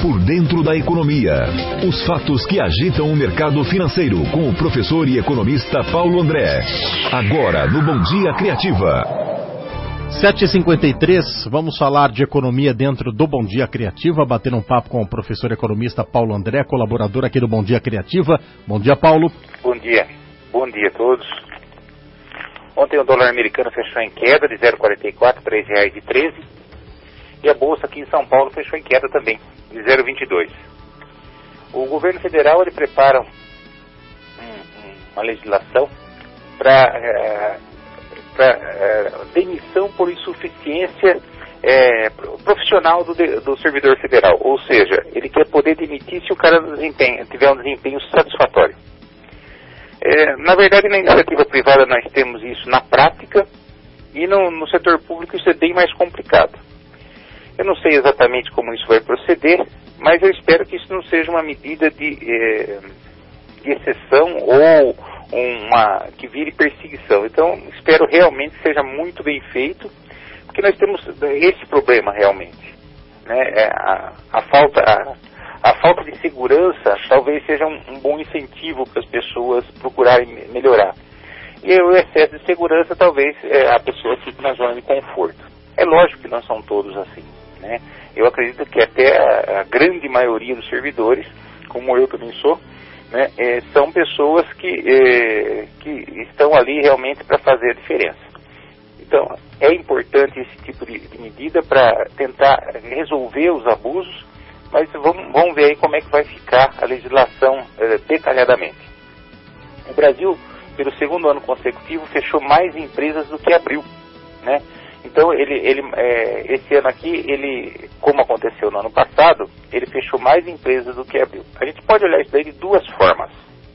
por dentro da economia. Os fatos que agitam o mercado financeiro com o professor e economista Paulo André. Agora no Bom Dia Criativa. 7h53, vamos falar de economia dentro do Bom Dia Criativa, batendo um papo com o professor economista Paulo André, colaborador aqui do Bom Dia Criativa. Bom dia, Paulo. Bom dia a todos. Ontem o dólar americano fechou em queda de 0,44, R$ 3,13. E a bolsa aqui em São Paulo fechou em queda também, de 0,22. O governo federal ele prepara uma legislação para demissão por insuficiência profissional do servidor federal. Ou seja, ele quer poder demitir se o cara tiver um desempenho satisfatório. Na verdade, na iniciativa privada nós temos isso na prática e no setor público isso é bem mais complicado. Eu não sei exatamente como isso vai proceder, mas eu espero que isso não seja uma medida de exceção ou que vire perseguição. Então, espero realmente que seja muito bem feito, porque nós temos esse problema realmente. Né? A falta de segurança talvez seja um bom incentivo para as pessoas procurarem melhorar. E o excesso de segurança talvez a pessoa fique na zona de conforto. É lógico que não são todos assim. Né? Eu acredito que até a grande maioria dos servidores, como eu também sou, né, são pessoas que estão ali realmente para fazer a diferença. Então, é importante esse tipo de medida para tentar resolver os abusos, mas vamos ver aí como é que vai ficar a legislação detalhadamente. O Brasil, pelo segundo ano consecutivo, fechou mais empresas do que abriu, né? Então, esse ano aqui, como aconteceu no ano passado, ele fechou mais empresas do que abriu. A gente pode olhar isso daí de duas formas.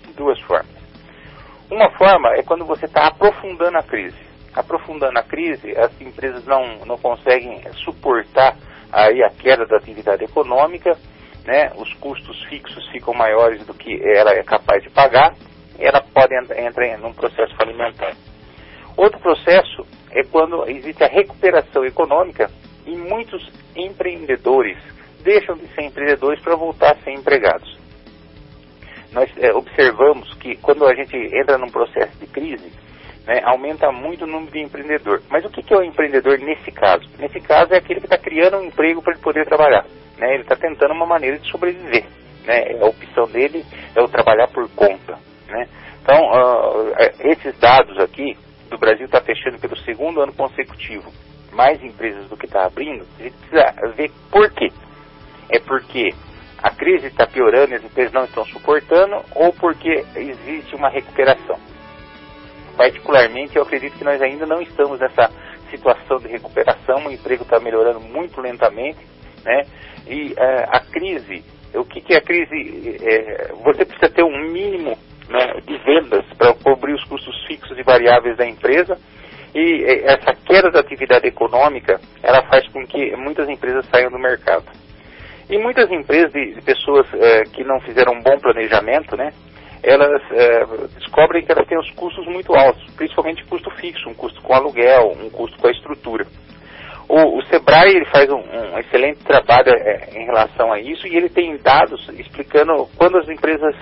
Uma forma é quando você está aprofundando a crise. Aprofundando a crise, as empresas não conseguem suportar aí a queda da atividade econômica, né? Os custos fixos ficam maiores do que ela é capaz de pagar, e ela pode entrar num processo falimentar. Outro processo é quando existe a recuperação econômica e muitos empreendedores deixam de ser empreendedores para voltar a ser empregados. Nós observamos que quando a gente entra num processo de crise, né, aumenta muito o número de empreendedor. Mas o que é o empreendedor nesse caso? Nesse caso é aquele que está criando um emprego para ele poder trabalhar. Né? Ele está tentando uma maneira de sobreviver. Né? A opção dele é o trabalhar por conta. Né? Então, esses dados aqui, do Brasil está fechando pelo segundo ano consecutivo mais empresas do que está abrindo, a gente precisa ver por quê. É porque a crise está piorando e as empresas não estão suportando, ou porque existe uma recuperação. Particularmente, eu acredito que nós ainda não estamos nessa situação de recuperação, o emprego está melhorando muito lentamente, né? E a crise, o que é a crise? Você precisa ter um mínimo, né, de vendas para cobrir os custos fixos e variáveis da empresa, e essa queda da atividade econômica, ela faz com que muitas empresas saiam do mercado. E muitas empresas de pessoas que não fizeram um bom planejamento, né, elas descobrem que elas têm os custos muito altos, principalmente custo fixo, um custo com aluguel, um custo com a estrutura. O Sebrae ele faz um excelente trabalho em relação a isso, e ele tem dados explicando quando as empresas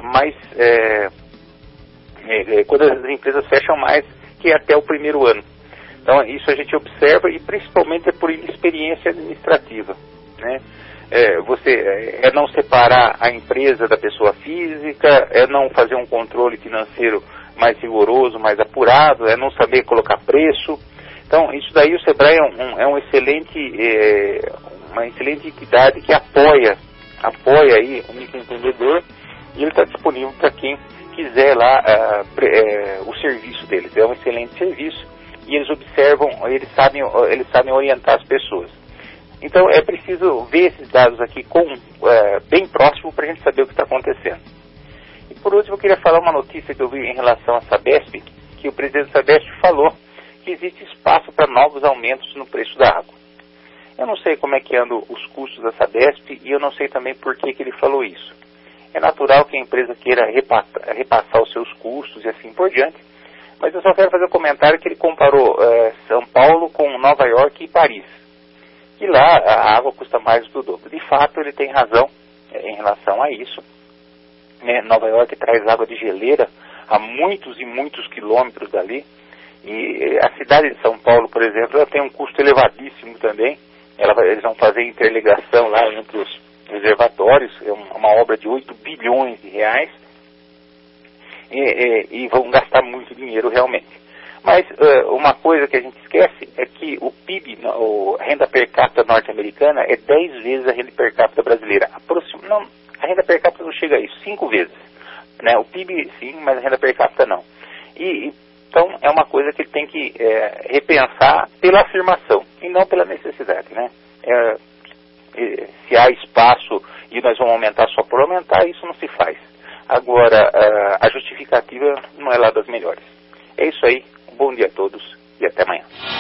quando as empresas fecham mais que até o primeiro ano. Então isso a gente observa, e principalmente é por inexperiência administrativa, né? É não separar a empresa da pessoa física, é não fazer um controle financeiro mais rigoroso, mais apurado, é não saber colocar preço. Então, isso daí o Sebrae é uma excelente entidade que apoia aí o microempreendedor, e ele está disponível para quem quiser lá o serviço deles. É um excelente serviço, e eles observam, eles sabem orientar as pessoas. Então é preciso ver esses dados aqui bem próximo para a gente saber o que está acontecendo. E por último eu queria falar uma notícia que eu vi em relação à Sabesp, que o presidente da Sabesp falou que existe espaço para novos aumentos no preço da água. Eu não sei como é que andam os custos da Sabesp, e eu não sei também por que ele falou isso. É natural que a empresa queira repassar os seus custos e assim por diante, mas eu só quero fazer um comentário que ele comparou São Paulo com Nova York e Paris. que lá a água custa mais do que o dobro. De fato, ele tem razão em relação a isso. Nova York traz água de geleira a muitos e muitos quilômetros dali. E a cidade de São Paulo, por exemplo, ela tem um custo elevadíssimo também. Eles vão fazer interligação lá entre os reservatórios, é uma obra de 8 bilhões de reais, e vão gastar muito dinheiro realmente. Mas uma coisa que a gente esquece é que o PIB, a renda per capita norte-americana, é 10 vezes a renda per capita brasileira. A renda per capita não chega a isso, 5 vezes. Né? O PIB sim, mas a renda per capita não. Então é uma coisa que ele tem que repensar pela afirmação e não pela necessidade. Né? Se há espaço e nós vamos aumentar só por aumentar, isso não se faz. Agora, a justificativa não é lá das melhores. É isso aí, um bom dia a todos e até amanhã.